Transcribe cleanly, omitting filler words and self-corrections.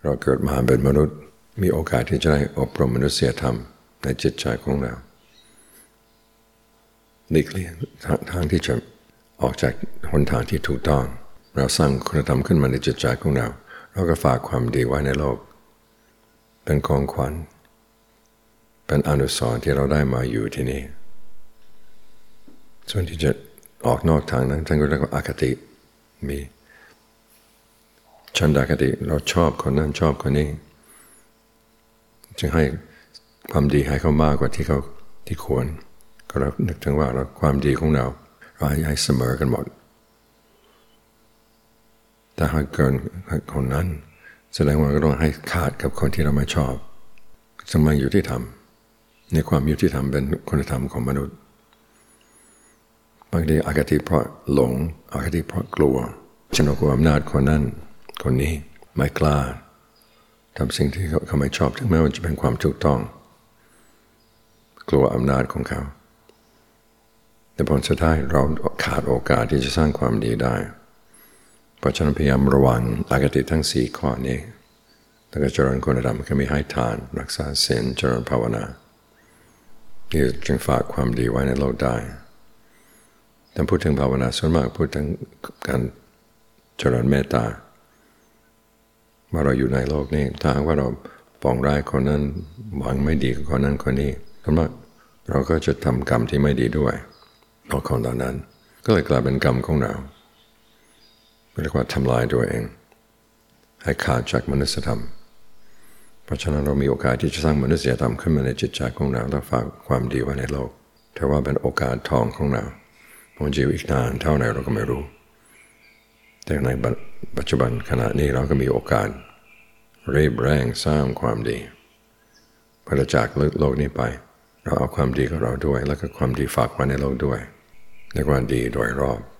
เราเกิดมาเป็นมนุษย์มีโอกาสที่จะได้อบรมมนุษยธรรมในจิตใจของเราหลีกเลี่ยงทางที่จะออกจากหนทางที่ถูกต้องเราสร้างคุณธรรมขึ้นมาในจิตใจของเราเราก็ฝากความดีไว้ในโลกเป็นของขวัญเป็นอนุสรณ์ที่เราได้มาอยู่ที่นี่ส่วนที่จะออกนอกทางนั้นท่านก็เรียกว่าอคติมีฉันทากติเราชอบคนนั้นชอบคนนี้จึงให้ความดีให้เขามากกว่าที่ควรก็เรานึกถึงว่าเราความดีของเราให้เสมอกันหมดแต่หากเกินคนนั้นแสดงว่าก็ต้องให้ขาดกับคนที่เราไม่ชอบสมัยยุติธรรมในความยุติธรรมเป็นคุณธรรมของมนุษย์บางทีอคติเพราะหลงอคติเพราะกลัวฉันกลัวอำนาจคนนั้นคนนี้ไม่กล้าทำสิ่งที่เขาไม่ชอบถึงแม้ว่าจะเป็นความถูกต้องกลัวอำนาจของเขาแต่ผลสุดท้ายเราขาดโอกาสที่จะสร้างความดีได้เพราะฉะนั้นพยายามระวังอคติทั้ง4ข้อนี้แล้วก็เจริญคุณธรรมคือมีให้ทานรักษาศีลเจริญภาวนาที่จึงฝากความดีไว้ในโลกได้แต่พูดถึงภาวนาส่วนมากพูดถึงการเจริญเมตตาว่าเราอยู่ในโลกนี้ถ้าหากว่าเราปองร้ายคนนั้นหวังไม่ดีกับคนนั้นคนนี้ส่วนมากเราก็จะทำกรรมที่ไม่ดีด้วยต่อคนเหล่านั้นก็เลยกลายเป็นกรรมของเราเรียกว่าทำลายตัวเองให้ขาดจากมนุษยธรรมเพราะฉะนั้นเรามีโอกาสที่จะสร้างมนุษยธรรมขึ้นมาในจิตใจของเราและฝากความดีไว้ในโลกถือว่าเป็นโอกาสทองของเราเพราะชีวิตอีกนานเท่าไหร่เราก็ไม่รู้แต่ในปัจจุบันขณะนี้เราก็มีโอกาสรีบแรงสร้างความดีพอจากโลกนี้ไปเราเอาความดีของเราด้วยแล้วก็ความดีฝากไว้ในโลกด้วยในความดีโดยรอบ